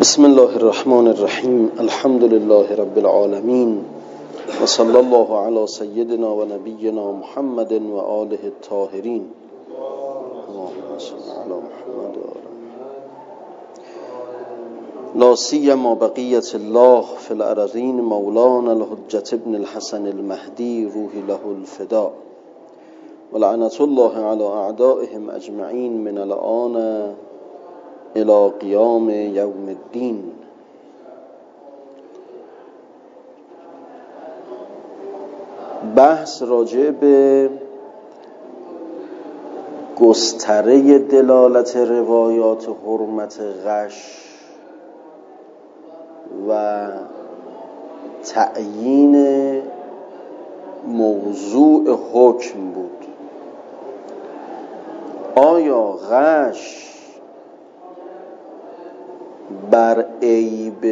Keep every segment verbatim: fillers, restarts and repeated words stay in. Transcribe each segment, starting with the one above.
بسم الله الرحمن الرحیم. الحمد لله رب العالمین و صلی الله علی سیدنا و نبینا محمد و آله الطاهرین. اللهم صل علی محمد و آله. لا سیما بقیة الله فی الارضین مولانا الحجة ابن الحسن المهدی روحی له الفدا و لعنة الله علی اعدائهم اجمعین من الآن الى قیام یوم الدین. بحث راجع به گستره دلالت روایات حرمت غش و تعیین موضوع حکم بود. آیا غش بر عیب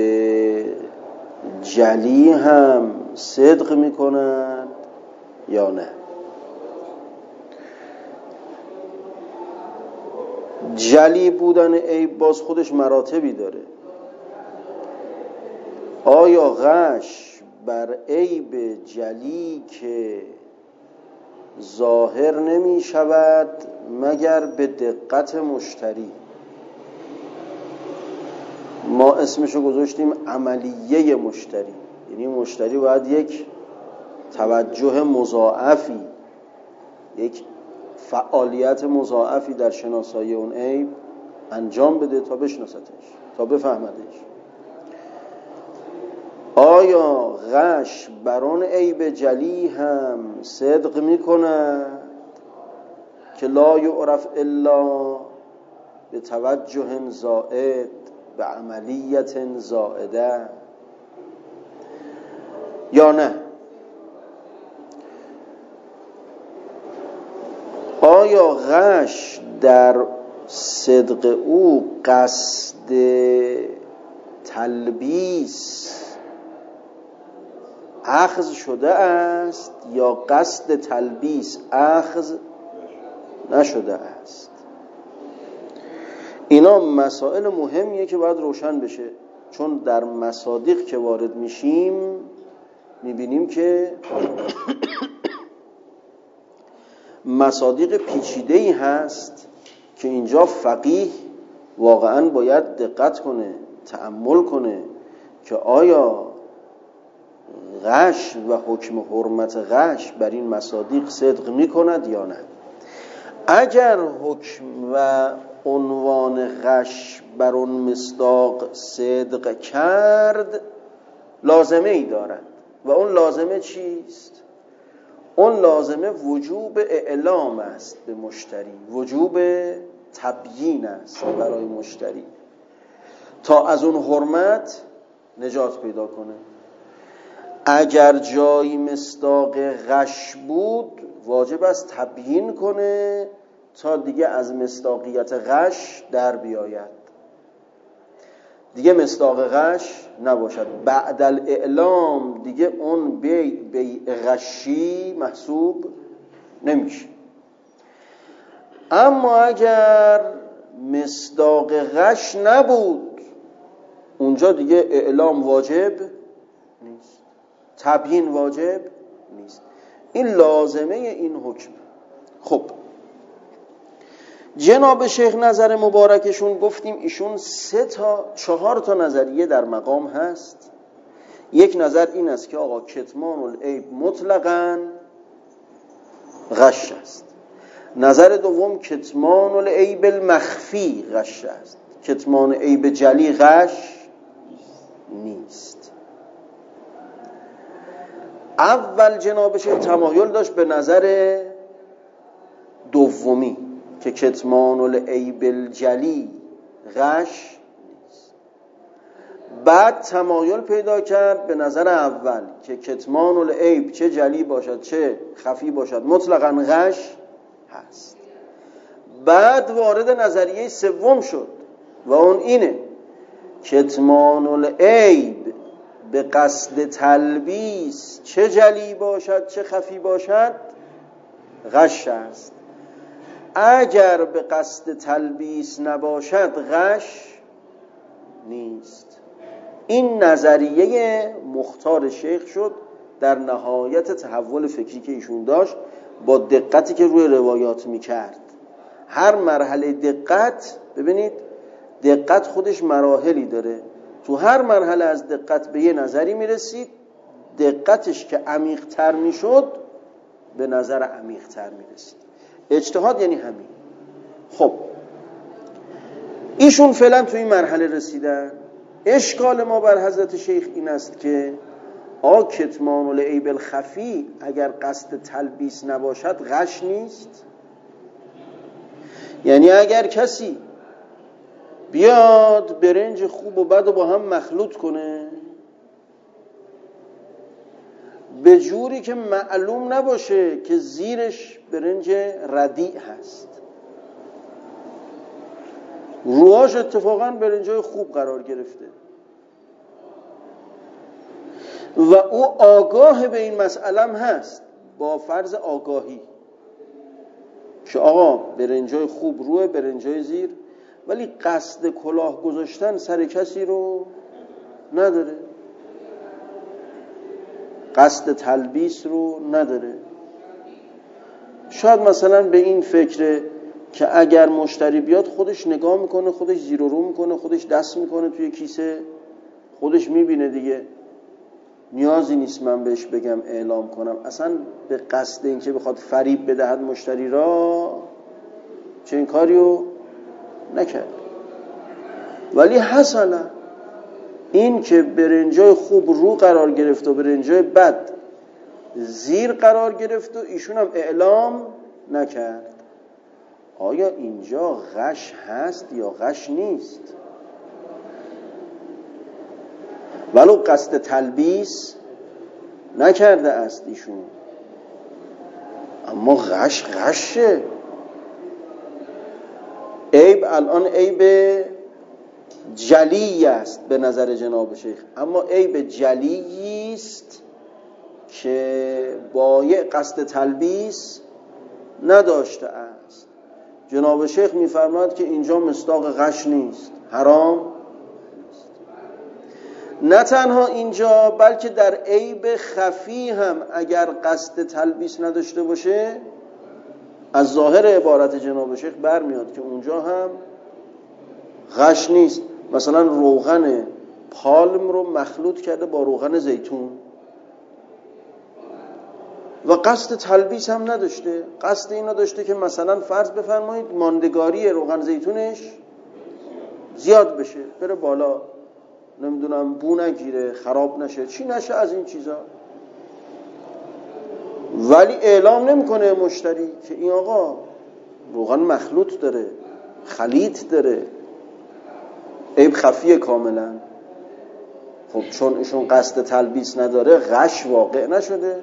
جلی هم صدق می کند یا نه؟ جلی بودن عیب باز خودش مراتبی داره. آیا غش بر عیب جلی که ظاهر نمی شود مگر به دقت مشتری، ما اسمشو گذاشتیم عملیه مشتری، یعنی مشتری باید یک توجه مضاعفی، یک فعالیت مضاعفی در شناسایی اون عیب انجام بده تا بشناستش، تا بفهمدش. آیا غش بر اون عیب جلی هم صدق میکند که لا یعرف الا به توجه زائد به عملیت زائده یا نه؟ آیا غش در صدق او قصد تلبیس اخذ شده است یا قصد تلبیس اخذ نشده است؟ اینا مسائل مهمیه که باید روشن بشه، چون در مصادیق که وارد میشیم میبینیم که مصادیق پیچیده‌ای هست که اینجا فقیه واقعاً باید دقت کنه، تأمل کنه که آیا غش و حکم حرمت غش بر این مصادیق صدق میکند یا نه. اگر حکم و عنوان غش بر اون مصداق صدق کرد لازمه ای دارد و اون لازمه چیست؟ اون لازمه وجوب اعلام است به مشتری، وجوب تبیین است برای مشتری تا از اون حرمت نجات پیدا کنه. اگر جایی مصداق غش بود واجب است تبیین کنه تا دیگه از مصداقیت غش در بیاید، دیگه مصداق غش نباشد. بعد الاعلام دیگه اون بی بی غشی محسوب نمیشه. اما اگر مصداق غش نبود اونجا دیگه اعلام واجب نیست، تبیین واجب نیست. این لازمه این حکم. خب جناب شیخ نظر مبارکشون گفتیم ایشون سه تا چهار تا نظریه در مقام هست. یک نظر این است که آقا کتمان العیب مطلقاً غش است. نظر دوم کتمان العیب المخفی غش است، کتمان عیب جلی غش نیست. اول جناب شیخ تمایل داشت به نظر دومی که کتمان العیب الجلی غش نیست. بعد تمایل پیدا کرد به نظر اول که کتمان العیب چه جلی باشد چه خفی باشد مطلقاً غش هست. بعد وارد نظریه سوم شد و اون اینه کتمان العیب به قصد تلبیس چه جلی باشد چه خفی باشد غش است. اگر به قصد تلبیس نباشد غش نیست. این نظریه مختار شیخ شد در نهایت تحول فکری که ایشون داشت با دقتی که روی روایات میکرد. هر مرحله دقت، ببینید دقت خودش مراحلی داره، تو هر مرحله از دقت به یه نظری میرسید، دقتش که عمیق تر میشد به نظر عمیق تر میرسید. اجتهاد یعنی همین. خب ایشون فعلا تو این مرحله رسیدن. اشکال ما بر حضرت شیخ این است که آ کتمان العیب الخفی اگر قصد تلبیس نباشد غش نیست؟ یعنی اگر کسی بیاد برنج خوب و بد و با هم مخلوط کنه به جوری که معلوم نباشه که زیرش برنج ردیع هست، رواش اتفاقا برنجای خوب قرار گرفته و او آگاه به این مسئله هست، با فرض آگاهی که آقا برنجای خوب روی برنجای زیر، ولی قصد کلاه گذاشتن سر کسی رو نداره، قصد تلبیس رو نداره. شاید مثلا به این فکره که اگر مشتری بیاد خودش نگاه میکنه، خودش زیر و رو میکنه، خودش دست میکنه توی کیسه، خودش میبینه دیگه، نیازی نیست من بهش بگم اعلام کنم. اصلا به قصد این که بخواد فریب بدهد مشتری را چه این کاریو نکرد. ولی حسنا این که برنجای خوب رو قرار گرفت و برنجای بد زیر قرار گرفت و ایشون هم اعلام نکرد، آیا اینجا غش هست یا غش نیست؟ ولو قصد تلبیس نکرده است ایشون، اما غش غشه. عیب الان عیب جلی است به نظر جناب شیخ، اما عیب جلی است که بایع قصد تلبیس نداشته است. جناب شیخ میفرماید که اینجا مصداق غش نیست، حرام نیست. نه تنها اینجا بلکه در عیب خفی هم اگر قصد تلبیس نداشته باشه، از ظاهر عبارت جناب شیخ برمیاد که اونجا هم غش نیست. مثلا روغن پالم رو مخلوط کرده با روغن زیتون و قصد تلبیس هم نداشته، قصد این داشته که مثلا فرض بفرمایید ماندگاری روغن زیتونش زیاد بشه، بره بالا، نمیدونم بو نگیره، خراب نشه، چی نشه از این چیزا، ولی اعلام نمیکنه مشتری که این آقا روغن مخلوط داره، خلیط داره، عیب خفیه کاملا. خب چون ایشون قصد تلبیس نداره غش واقع نشده.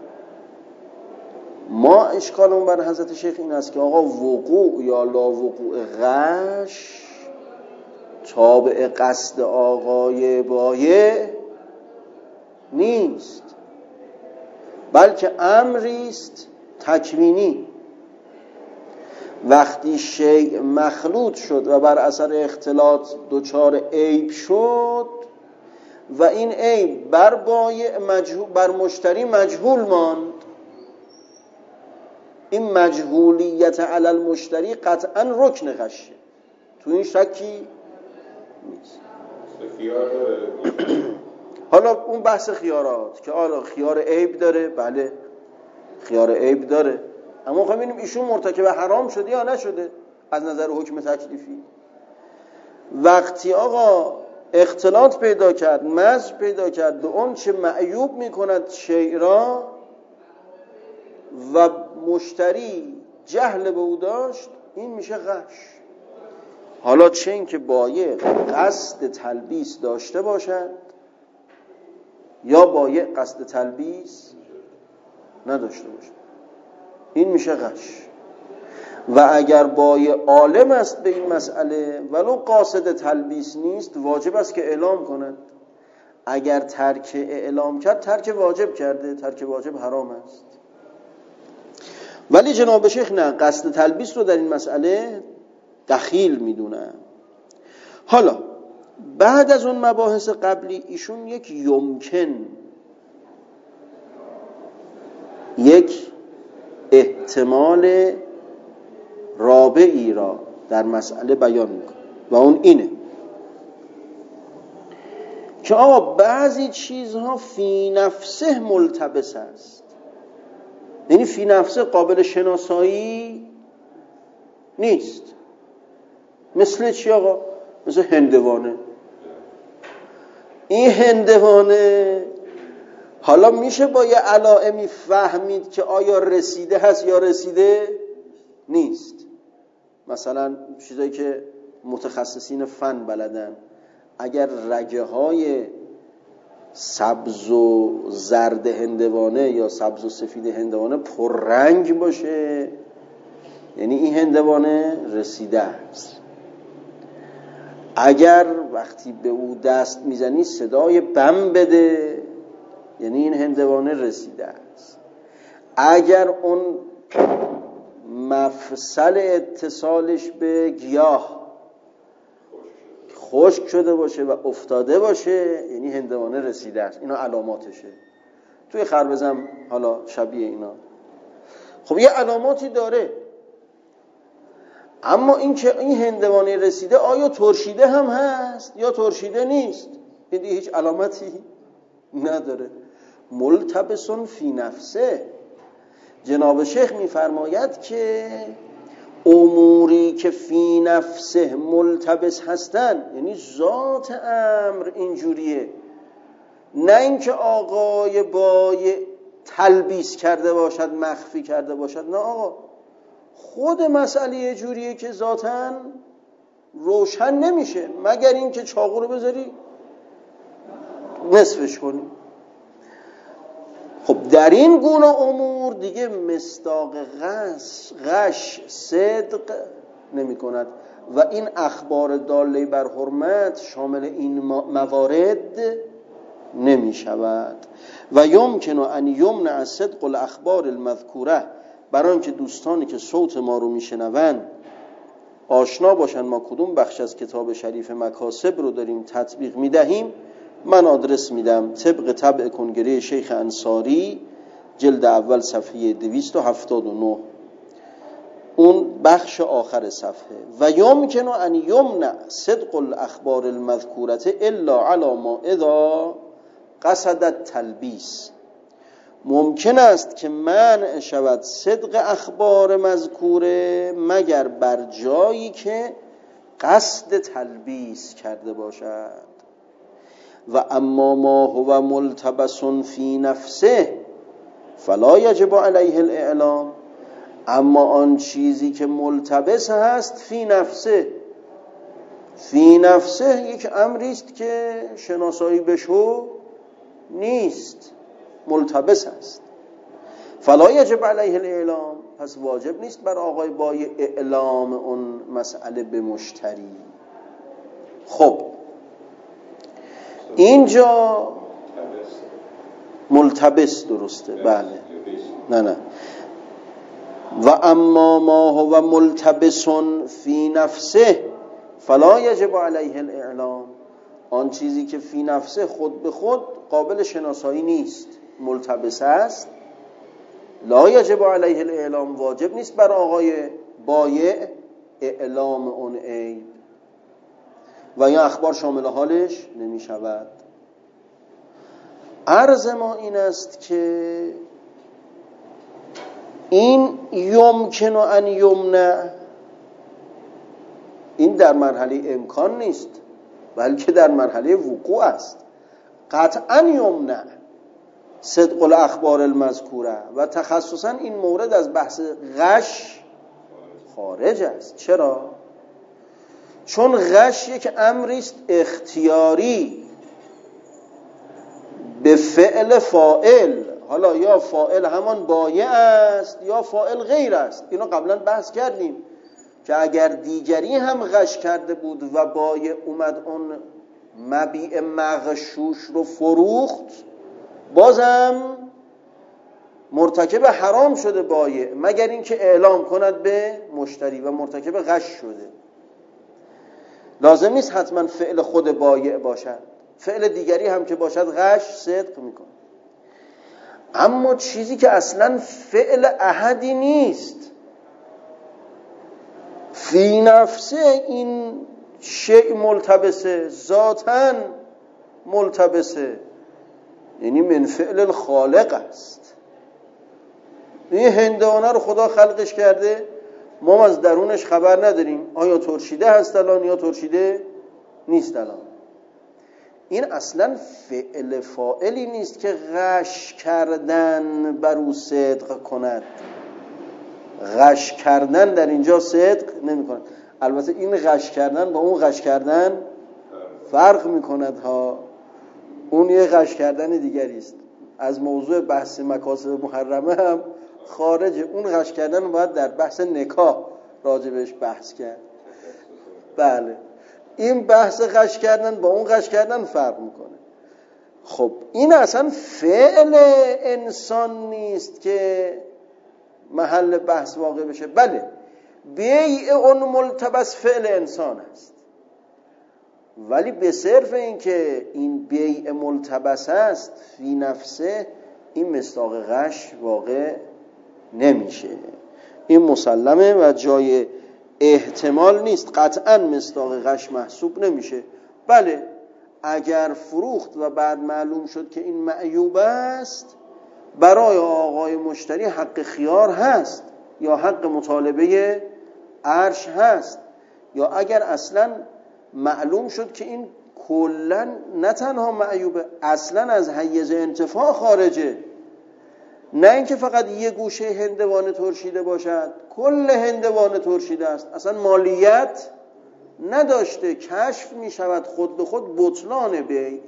ما اشکالمون بر حضرت شیخ این است که آقا وقوع یا لا وقوع غش تابع قصد آقای بایع نیست، بلکه امری است تکوینی. وقتی شیء مخلوط شد و بر اثر اختلاط دچار عیب شد و این عیب بر بایع مجهول، بر مشتری مجهول ماند، این مجهولیت علی المشتری قطعا رکن غشه، تو این شکی نیست. حالا اون بحث خیارات که آره خیار عیب داره، بله خیار عیب داره، اما خب ببینیم ایشون مرتکب حرام شده یا نشده از نظر حکم تکلیفی. وقتی آقا اختلاط پیدا کرد، مزج پیدا کرد به اون چه معیوب میکند شیء را و مشتری جهل به او داشت، این میشه غش. حالا چه این که بایع قصد تلبیس داشته باشد یا بایع قصد تلبیس نداشته باشد، این میشه غش. و اگر بایع عالم است به این مسئله ولو قاصد تلبیس نیست، واجب است که اعلام کند. اگر ترک اعلام کرد ترک واجب کرده، ترک واجب حرام است. ولی جناب شیخ نه، قصد تلبیس رو در این مسئله دخیل میدونن. حالا بعد از اون مباحث قبلی ایشون یک یمکن، یک احتمال رابعی را در مسئله بیان میکنه و اون اینه که آقا بعضی چیزها فی نفسه ملتبس است، یعنی فی نفسه قابل شناسایی نیست. مثل چی آقا؟ مثل هندوانه. این هندوانه حالا میشه با یه علائمی فهمید که آیا رسیده هست یا رسیده نیست. مثلا چیزایی که متخصصین فن بلدن، اگر رگه های سبز و زرد هندوانه یا سبز و سفید هندوانه پررنگ باشه، یعنی این هندوانه رسیده است. اگر وقتی به او دست میزنی صدای بم بده، یعنی این هندوانه رسیده است. اگر اون مفصل اتصالش به گیاه خشک شده باشه و افتاده باشه، یعنی هندوانه رسیده است. اینا علاماتشه. توی خربزم حالا شبیه اینا. خب یه علاماتی داره، اما این که این هندوانه رسیده آیا ترشیده هم هست یا ترشیده نیست، این دیگه هیچ علامتی نداره. ملتبسون فی نفسه. جناب شیخ میفرماید که اموری که فی نفسه ملتبس هستن، یعنی ذات امر اینجوریه، نه اینکه آقای بای تلبیس کرده باشد، مخفی کرده باشد، نه آقا، خود مسئله جوریه که ذاتاً روشن نمیشه مگر اینکه چاقو رو بذاری نصفش کنی. خب در این گونه امور دیگه مصداق غش, غش صدق نمی کند و این اخبار داله بر حرمت شامل این موارد نمی شود. و یمکن ان یمنع صدق الاخبار المذکوره، برای اینکه دوستانی که صوت ما رو میشنوند آشنا باشن ما کدوم بخش از کتاب شریف مکاسب رو داریم تطبیق میدهیم، من آدرس میدم طبق طبع کنگره شیخ انصاری جلد اول صفحه دویست و هفتاد و نه، اون بخش آخر صفحه. و یمکن ان یمنع صدق الاخبار المذکورته الا علی ما اذا قصد تلبیس، ممکن است که منع شود صدق اخبار مذکوره مگر بر جایی که قصد تلبیس کرده باشد. و اما ما هو ملتبس فی نفسه فلا یجب علیه الاعلام، اما آن چیزی که ملتبس هست فی نفسه، فی نفسه یک امری است که شناسایی بشو نیست، ملتبس است. فلا یجب علیه الاعلام، پس واجب نیست بر آقای بای اعلام اون مسئله به مشتری. خب اینجا ملتبس درسته، بله، نه نه. و اما ما هو ملتبس فی نفسه فلا یجب علیه الاعلام، آن چیزی که فی نفسه خود به خود قابل شناسایی نیست، ملتبس است، لا یجب علیه الاعلام، واجب نیست بر آقای بایع اعلام اون عیب و یا اخبار شامل حالش نمی شود. عرض ما این است که این یمکن ان یمنع، این در مرحله امکان نیست بلکه در مرحله وقوع است. قطعا یمنع صدق الاخبار المذکوره و تخصصا این مورد از بحث غش خارج است. چرا؟ چون غش یک امری است اختیاری به فعل فاعل، حالا یا فاعل همان بایع است یا فاعل غیر است. اینو قبلا بحث کردیم که اگر دیگری هم غش کرده بود و بایع اومد اون مبیع مغشوش رو فروخت، بازم مرتکب حرام شده بایع، مگر اینکه اعلام کند به مشتری و مرتکب غش شده. لازم نیست حتما فعل خود بایع باشد، فعل دیگری هم که باشد غش صدق میکنه. اما چیزی که اصلا فعل احدی نیست، فی نفسه این شیء ملتبسه، ذاتاً ملتبسه، یعنی من فعل الخالق است. این هندوانه رو خدا خلقش کرده، ما از درونش خبر نداریم، آیا ترشیده هست الان یا ترشیده نیست الان. این اصلا فعل فاعلی نیست که غش کردن بر او صدق کند. غش کردن در اینجا صدق نمی کند. البته این غش کردن با اون غش کردن فرق می کند ها. اون یه غش کردن دیگری است، از موضوع بحث مکاسب محرمه هم خارجه. اون غش کردن رو باید در بحث نکاح راجبش بحث کرد. بله، این بحث غش کردن با اون غش کردن فرق میکنه. خب این اصلا فعل انسان نیست که محل بحث واقع بشه. بله، بیع اون ملتبس فعل انسان است، ولی به صرف این که این بیع ملتبس است فی نفسه، این مصداق غش واقع نمیشه. این مسلمه و جای احتمال نیست، قطعا مصداق غش محسوب نمیشه. بله، اگر فروخت و بعد معلوم شد که این معیوب است، برای آقای مشتری حق خیار هست یا حق مطالبه عرش هست. یا اگر اصلا معلوم شد که این کلن نه تنها معیوبه، اصلا از حیز انتفاع خارجه، نه اینکه فقط یه گوشه هندوانه ترشیده باشد، کل هندوانه ترشیده است، اصلا مالیت نداشته، کشف می شود خود به خود بطلان بیع،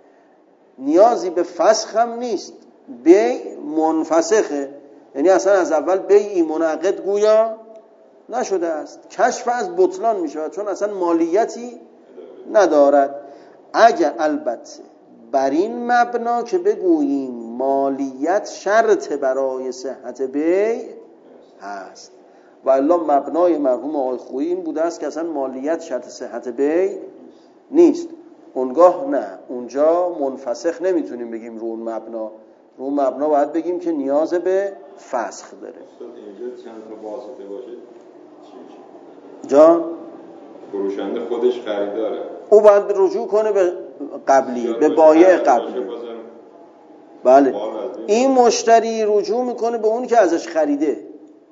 نیازی به فسخ هم نیست، بیع منفسخه، یعنی اصلا از اول بیعی منعقد گویا نشده است، کشف از بطلان می شود چون اصلا مالیتی ندارد. اگر البته بر این مبنا که بگوییم مالیت شرط برای صحت بیع هست، و الا مبنای مرحوم آقای خویی این بوده است که اصلا مالیت شرط صحت بیع نیست. اونگاه نه، اونجا منفسخ نمیتونیم بگیم رو اون مبنا، رو مبنا باید بگیم که نیاز به فسخ داره. اینجا چند تا واسطه باشه جان فروشنده خودش خریداره، او باید رجوع کنه به قبلی، به بایع قبلی. بله، این مشتری رجوع میکنه به اونی که ازش خریده،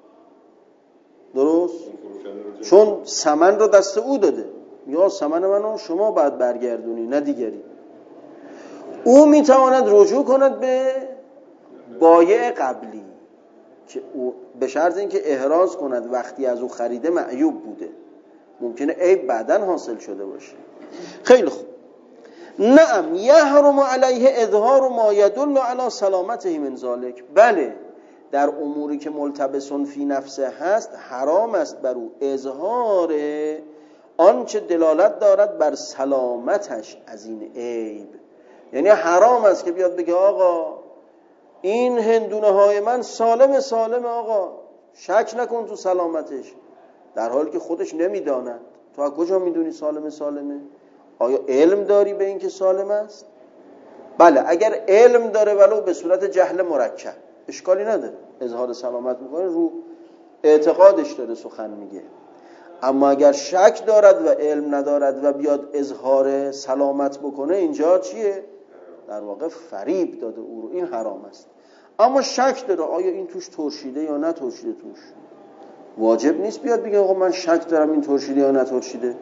درست؟ چون ثمن رو دست او داده، یا ثمن منو شما باید برگردونی نه دیگری. او میتواند رجوع کند به بایع قبلی که او به شرط اینکه احراز کند وقتی از او خریده معیوب بوده، ممکنه عیب بعداً حاصل شده باشه. خیلی خوب. نعم یحرم علیه اظهار ما یدل علی سلامته من ذلک. بله، در اموری که ملتبسون فی نفسه هست حرام است بر او اظهار آنچه دلالت دارد بر سلامتش از این عیب. یعنی حرام است که بیاد بگه آقا این هندونه های من سالم سالم آقا، شک نکن تو سلامتش، در حالی که خودش نمیداند. تو از کجا میدونی سالم سالمه؟ آیا علم داری به این که سالم است؟ بله، اگر علم داره ولو به صورت جهل مرکب اشکالی نداره، اظهار سلامت میکنه، رو اعتقادش داره سخن میگه. اما اگر شک دارد و علم ندارد و بیاد اظهار سلامت بکنه، اینجا چیه؟ در واقع فریب داده او رو، این حرام است. اما شک داره آیا این توش ترشیده یا نه ترشیده، توش واجب نیست بیاد بگه آقا من شک دارم این ترشیده یا نه ترشیده.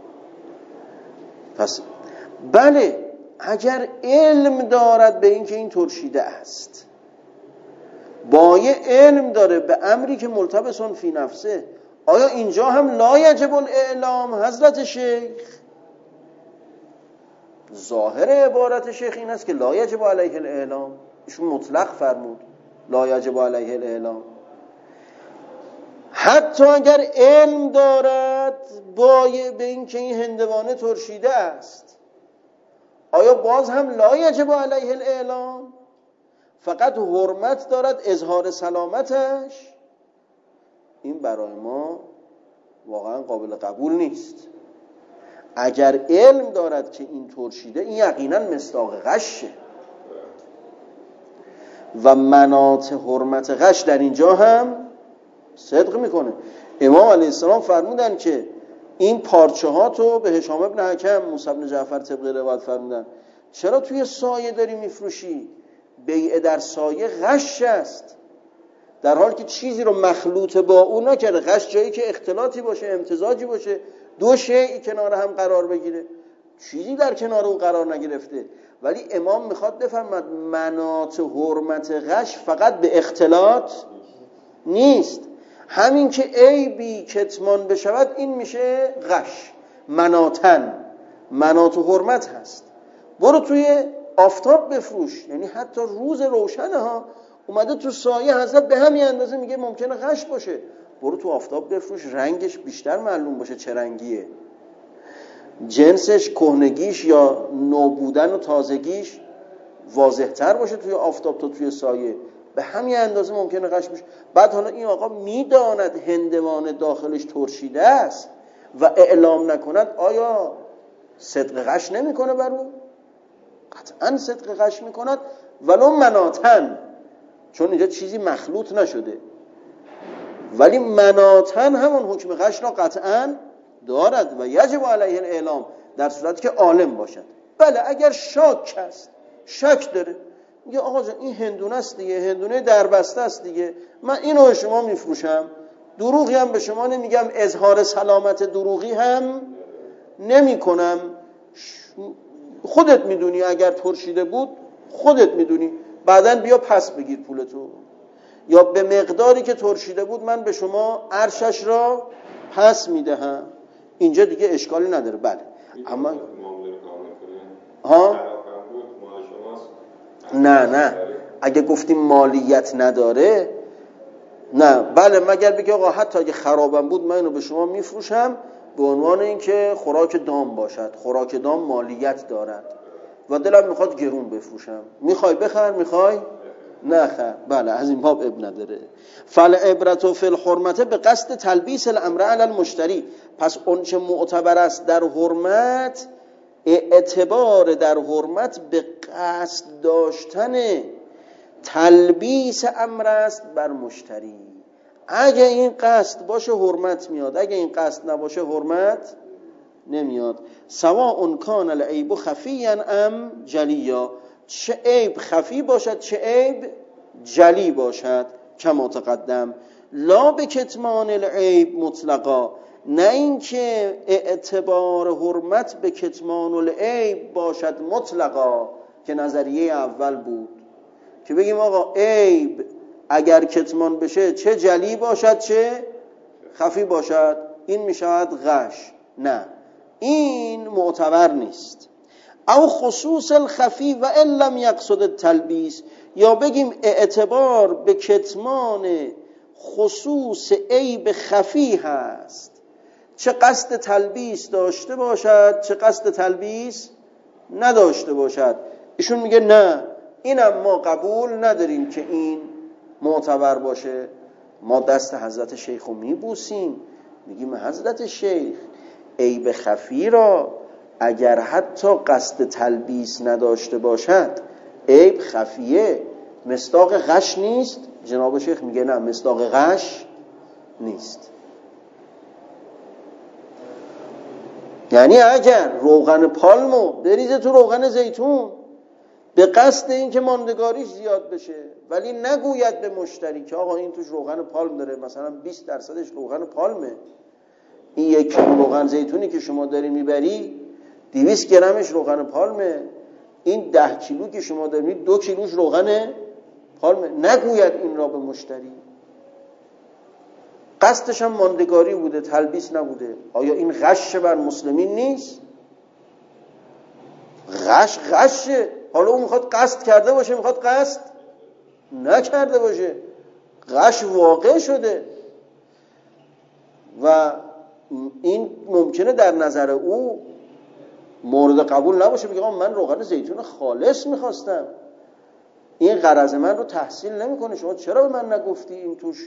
پس بله، اگر علم دارد به این که این ترشیده است، بایع علم داره به امری که ملتبسون فی نفسه، آیا اینجا هم لا یجب الاعلام؟ حضرت شیخ ظاهر عبارت شیخ این است که لا یجب علیه الاعلام، ایشون مطلق فرمود لا یجب علیه الاعلام. حتی اگر علم دارد بایع به این که این هندوانه ترشیده است، آیا باز هم لا یجب علیه الاعلام؟ فقط حرمت دارد اظهار سلامتش؟ این برای ما واقعا قابل قبول نیست. اگر علم دارد که این ترشیده، این یقینا مصداق غشه و مناط حرمت غش در اینجا هم صدق میکنه. امام علیه السلام فرمودن که این پارچه ها تو به هشام ابن حکم، موسی بن جعفر طبق روایت فرمودن چرا توی سایه داری میفروشی؟ بیع در سایه غش است، در حالی که چیزی رو مخلوط با اون نکرده. غش جایی که اختلاطی باشه، امتزاجی باشه، دو شیء کنار هم قرار بگیره، چیزی در کنار او قرار نگرفته. ولی امام میخواد بفرماد مناط حرمت غش فقط به اختلاط نیست. همین که عیبی کتمان بشود این میشه غش. مناطن، مناط حرمت هست. برو توی آفتاب بفروش، یعنی حتی روز روشنه ها اومده تو سایه حضرت به همین اندازه میگه ممکنه غش باشه، برو تو آفتاب بفروش، رنگش بیشتر معلوم باشه چه رنگیه، جنسش، کهنگیش یا نو بودن و تازگیش واضح تر باشه توی آفتاب تا توی سایه، به همین اندازه ممکنه غش باشه. بعد حالا این آقا میداند هندوانه داخلش ترشیده است و اعلام نکند، آیا صدق غش نمیکنه بر او؟ قطعا صدق غش میکند، ولو مناطن، چون اینجا چیزی مخلوط نشده. ولی مناطن همون حکم غش را قطعا دارد و یجب علیه الاعلام، در صورتی که عالم باشد. بله اگر شاک است، شک داره، میگه آقا جان این هندونه است دیگه، هندونه دربسته است دیگه، من اینو به شما میفروشم، دروغی هم به شما نمیگم، اظهار سلامت دروغی هم نمی کنم، خودت میدونی اگر ترشیده بود خودت میدونی، بعدن بیا پس بگیر پولتو، یا به مقداری که ترشیده بود من به شما عرشش را پس میدهم. اینجا دیگه اشکالی نداره. بله اما ها نه نه اگه گفتیم مالیت نداره نه، بله مگر بگه آقا حتی اگه خرابم بود من اینو به شما میفروشم به عنوان اینکه خوراک دام باشد، خوراک دام مالیت دارد و دلم میخواد گرون بفروشم، میخوای بخر، میخوای نخر، بله از این باب اب نداره. فالعبرة فی الحرمت به قصد تلبیس الامر علی المشتری، پس اون چه معتبر است در حرمت، اعتبار در حرمت به قصد داشتن تلبیس امر است بر مشتری. اگه این قصد باشه حرمت میاد، اگه این قصد نباشه حرمت نمیاد. سواء کان العیب خفیا ام جلیا، چه عیب خفی باشد چه عیب جلی باشد، کما تقدم. لا به کتمان العیب مطلقا، نه اینکه اعتبار حرمت به کتمان العیب باشد مطلقا، که نظریه اول بود که بگیم آقا عیب اگر کتمان بشه چه جلی باشد چه خفی باشد این میشود غش. نه، این معتبر نیست. او خصوص الخفی و ان لم یقصد التلبیس، یا بگیم اعتبار به کتمان خصوص عیب خفی هست، چه قصد تلبیس داشته باشد چه قصد تلبیس نداشته باشد. ایشون میگه نه، اینم ما قبول نداریم که این معتبر باشه. ما دست حضرت شیخ رو میبوسیم، میگیم حضرت شیخ عیب خفی را اگر حتی قصد تلبیس نداشته باشد عیب خفیه، مصداق غش نیست؟ جناب شیخ میگه نه، مصداق غش نیست. یعنی اگر روغن پالمو بریزه تو روغن زیتون به قصد این که ماندگاریش زیاد بشه، ولی نگوید به مشتری که آقا این توش روغن پالم داره، مثلا بیست درصدش روغن پالمه، این یک کیلو روغن زیتونی که شما داری میبری دویست گرمش روغن پالمه، این ده کیلو که شما داری میبری دو کیلوش روغن پالمه، نگوید این را به مشتری. قصدش هم ماندگاری بوده، تلبیس نبوده. آیا این غش بر مسلمین نیست؟ غش غشه. حالا اون میخواد قصد کرده باشه، میخواد قصد نکرده باشه، غش واقع شده و این ممکنه در نظر او مورد قبول نباشه، بگه من روغن زیتون خالص میخواستم، این غرض من رو تحصیل نمیکنه، شما چرا به من نگفتی این توش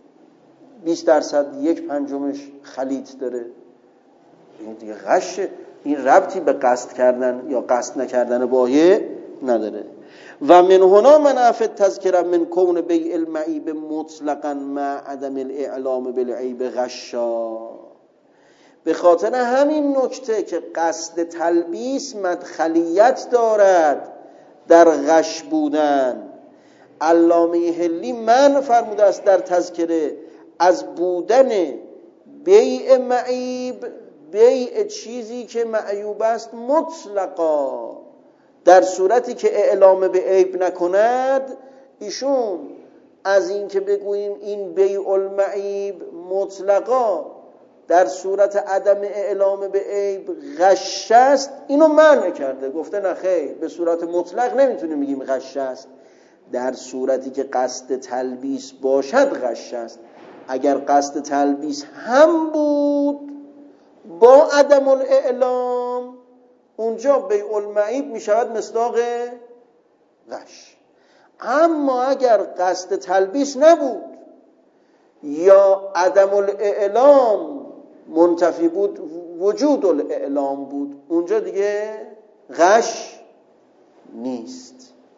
بیست درصد یک پنجمش خلیط داره؟ این دیگه غشه. این ربطی به قصد کردن یا قصد نکردن بایع نداره. و من هنا منع فی التذکره من کون بیع المعیب مطلقا مع عدم الاعلام بالعیب غشا. به خاطر همین نکته که قصد تلبیس مدخلیت دارد در غش بودن، علامه حلی من فرموده است در تذکره از بودن بیع معیب، بیع چیزی که معیوب است مطلقا، در صورتی که اعلام به عیب نکند، ایشون از این که بگوییم این بیع المعیب مطلقا در صورت عدم اعلام به عیب غش است، اینو منع کرده. گفته نه خیر، به صورت مطلق نمیتونیم بگیم غش است، در صورتی که قصد تلبیس باشد غش است. اگر قصد تلبیس هم بود با عدم الاعلام، اونجا بیع المعیب میشود مصداق غش. اما اگر قصد تلبیس نبود یا عدم الاعلام منتفی بود، وجود الاعلام بود، اونجا دیگه غش نیست.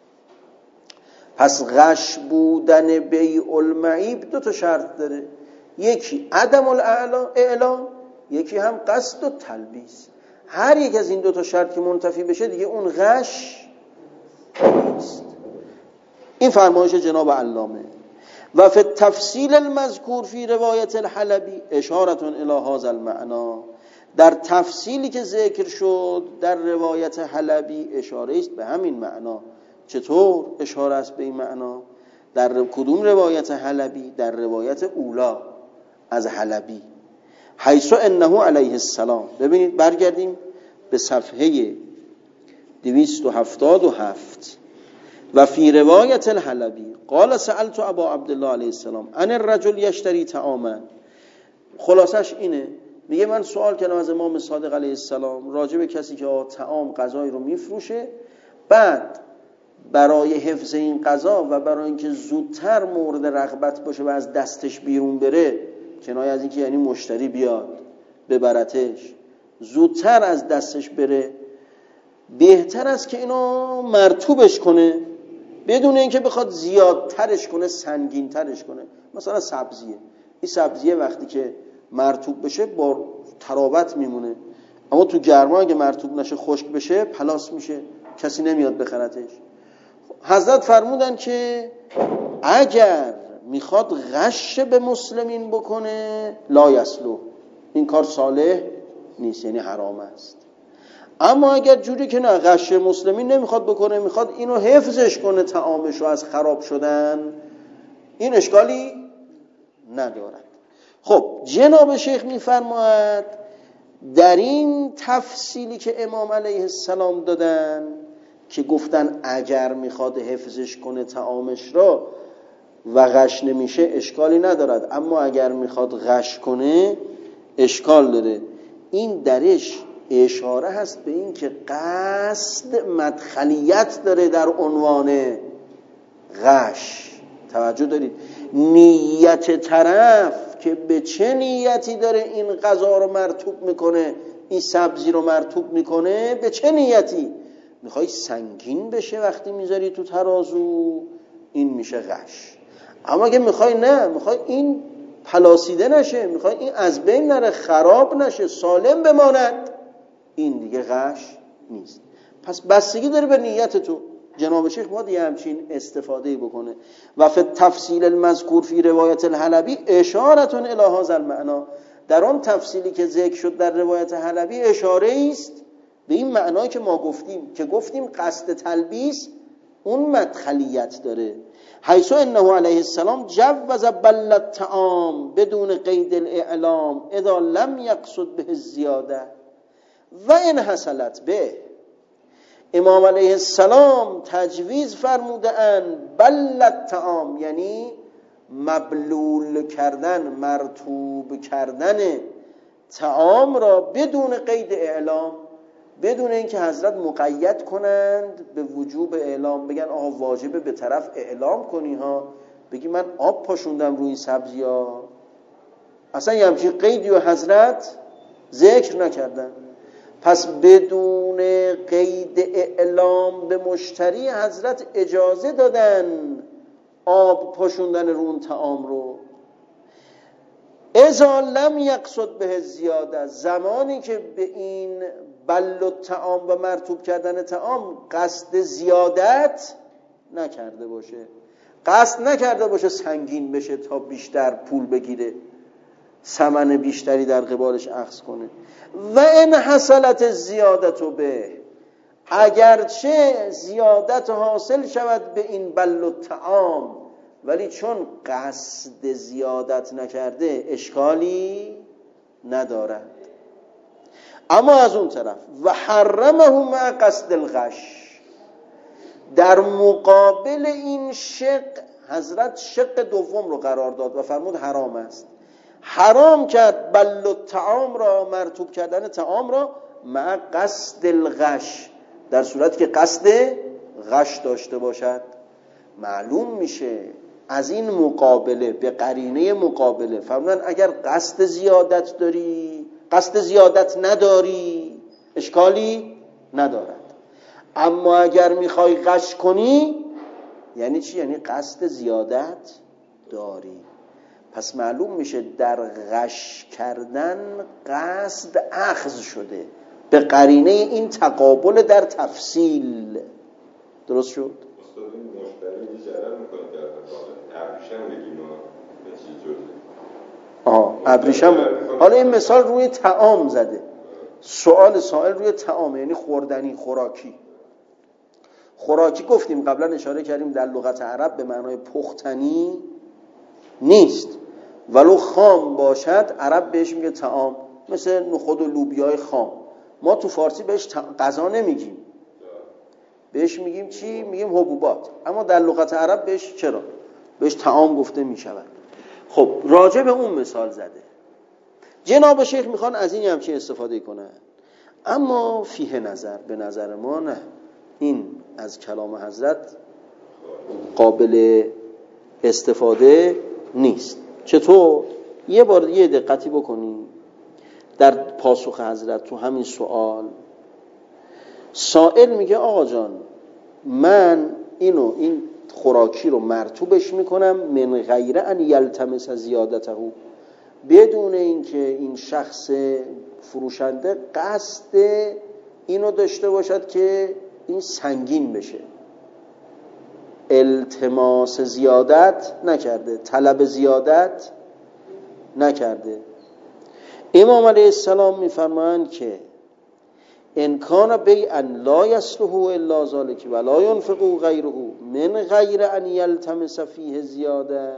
پس غش بودن بیع المعیب دو تا شرط داره، یکی عدم الاعلام، یکی هم قصد و تلبیس. هر یک از این دو تا شرط که منتفی بشه دیگه اون غش نیست. این فرمایش جناب علامه. و فی التفصیل المذکور فی روایت الحلبی اشارة الی هذا المعنى، در تفصیلی که ذکر شد در روایت حلبی اشاره است به همین معنا. چطور اشاره است به این معنا؟ در کدوم روایت حلبی؟ در روایت اولا از حلبی، حیث انه علیه السلام. ببینید برگردیم به صفحه دویست و هفتاد و هفت. و فی روایت الحلبی قال سألت ابا عبدالله علیه السلام ان الرجل یشتری طعاما. خلاصش اینه، میگه من سوال کردم از امام صادق علیه السلام راجع به کسی که طعام غذایی رو میفروشه، بعد برای حفظ این غذا و برای اینکه زودتر مورد رغبت باشه و از دستش بیرون بره، کنایه از اینکه یعنی مشتری بیاد ببرتش، زودتر از دستش بره، بهتر است که اینو مرطوبش کنه بدون اینکه بخواد زیادترش کنه، سنگینترش کنه. مثلا سبزیه، این سبزیه وقتی که مرطوب بشه با تراوت میمونه، اما تو گرما اگه مرطوب نشه خشک بشه پلاس میشه، کسی نمیاد بخرتش. حضرت فرمودن که اگر میخواد غش به مسلمین بکنه لا یصلح، این کار صالح نیست، یعنی حرام است. اما اگر جوری که نه غش مسلمین نمیخواد بکنه، میخواد اینو حفظش کنه طعامشو از خراب شدن، این اشکالی ندارد. خب جناب شیخ میفرماید در این تفصیلی که امام علیه السلام دادن که گفتن اگر میخواد حفظش کنه طعامش را و غش نمیشه اشکالی ندارد، اما اگر میخواد غش کنه اشکال داره. این درش اشاره هست به این که قصد مدخلیت داره در عنوان غش. توجه دارید؟ نیت طرف که به چه نیتی داره این غذا رو مرطوب میکنه، این سبزی رو مرطوب میکنه، به چه نیتی؟ میخوای سنگین بشه وقتی میذاری تو ترازو، این میشه غش. اما اگه میخوای نه، میخوای این پلاسیده نشه، میخوای این از بین نره، خراب نشه، سالم بماند، این دیگه غش نیست. پس بستگی داره به نیت تو. جناب شیخ باید یه همچین استفاده بکنه. و فی تفصیل المذکور فی روایت الحلبی اشارة الی هذا المعنى، در آن تفصیلی که ذکر شد در روایت حلبی اشاره است به این معنایی که ما گفتیم، که گفتیم قصد تلبیس اون مدخلیت داره. حیث انه علیه السلام جوز بل الطعام بدون قید الاعلام اذا لم یقصد به الزیاده و ان حصلت به. امام علیه السلام تجویز فرموده اند بل الطعام، یعنی مبلول کردن، مرطوب کردن طعام را بدون قید اعلام، بدون اینکه حضرت مقید کنند به وجوب اعلام، بگن آقا واجبه به طرف اعلام کنی ها، بگی من آب پاشوندم روی این سبزی ها، اصلا یه همچین قیدی و حضرت ذکر نکردن. پس بدون قید اعلام به مشتری حضرت اجازه دادن آب پاشوندن رو اون طعام رو. اذا لم یقصد به زیاده، زمانی که به این بل الطعام و مرطوب کردن طعام قصد زیادت نکرده باشه، قصد نکرده باشه سنگین بشه تا بیشتر پول بگیره، ثمن بیشتری در قبالش اخذ کنه. و ان حصلت زیادت به، اگرچه زیادت حاصل شود به این بل الطعام ولی چون قصد زیادت نکرده اشکالی ندارد. اما از اون طرف و حرمه مع قصد الغش، در مقابل این شق حضرت شق دوم رو قرار داد و فرمود حرام است. حرام کرد بل الطعام را، مرطوب کردن طعام را، مع قصد الغش، در صورتی که قصد غش داشته باشد. معلوم میشه از این مقابله به قرینه مقابله فرمودن اگر قصد زیادت داری، قصد زیادت نداری اشکالی ندارد. اما اگر میخوای غش کنی یعنی چی؟ یعنی قصد زیادت داری. پس معلوم میشه در غش کردن قصد اخذ شده به قرینه این تقابل در تفصیل. درست شد؟ استاد این مشتری بی‌ضرر میکنه که ابریشم بگیم و چیز جزه. آه ابریشم. حالا این مثال روی طعام زده، سوال سائل روی طعام یعنی خوردنی، خوراکی. خوراکی گفتیم قبلا اشاره کردیم در لغت عرب به معنای پختنی نیست، ولو خام باشد عرب بهش میگه طعام، مثل نخود و لوبیای خام. ما تو فارسی بهش غذا نمیگیم، بهش میگیم چی؟ میگیم حبوبات. اما در لغت عرب بهش چرا؟ بهش طعام گفته میشود. خب راجع به اون مثال زده. جناب شیخ میخوان از این همچین استفاده کنن، اما فیه نظر، به نظر ما نه، این از کلام حضرت قابل استفاده نیست. چطور؟ یه بار یه دقتی بکنی در پاسخ حضرت تو همین سوال. سائل میگه آقا جان من اینو این خوراکی رو مرطوبش میکنم من غیر ان یلتمس زیادته، بدون اینکه این شخص فروشنده قصد اینو داشته باشد که این سنگین بشه. التماس زیادت نکرده، طلب زیادت نکرده. امام علیه السلام میفرمایند که ان کان بیعا لا یصلح الا ذلک ولا ينفق غیره من غیر ان یلتمس فیه زیاده،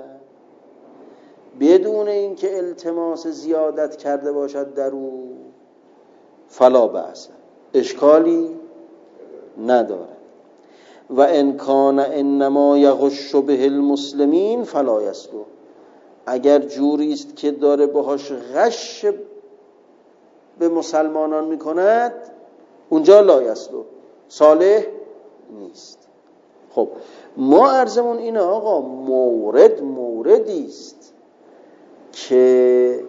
بدون اینکه التماس زیادت کرده باشد در او، فلا بأس، اشکالی نداره. و ان کان انما یغش به المسلمین فلا یصلح، اگر جوری است که داره باهاش غش به مسلمانان میکند اونجا لا یصلح، صالح نیست. خب ما عرضمون اینه آقا مورد موردی است که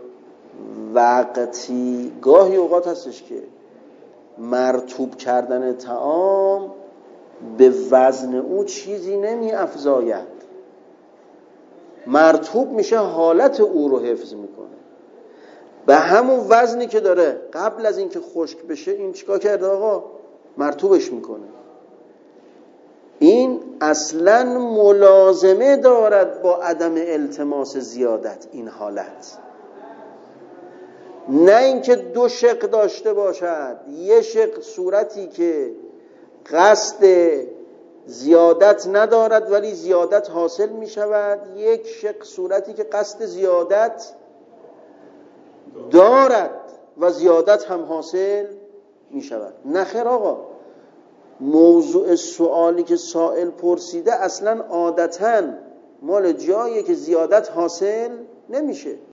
وقتی گاهی اوقات هستش که مرطوب کردن طعام به وزن او چیزی نمی افزاید، مرطوب میشه حالت او رو حفظ میکنه، به همون وزنی که داره قبل از اینکه خشک بشه این چیکار کرده آقا؟ مرطوبش میکنه. این اصلا ملازمه دارد با عدم التماس زیادت این حالت، نه اینکه دو شق داشته باشد، یه شق صورتی که قصد زیادت ندارد ولی زیادت حاصل می شود، یک شق صورتی که قصد زیادت دارد و زیادت هم حاصل می شود. نخیر آقا، موضوع سوالی که سائل پرسیده اصلا عادتاً مال جایی که زیادت حاصل نمیشه.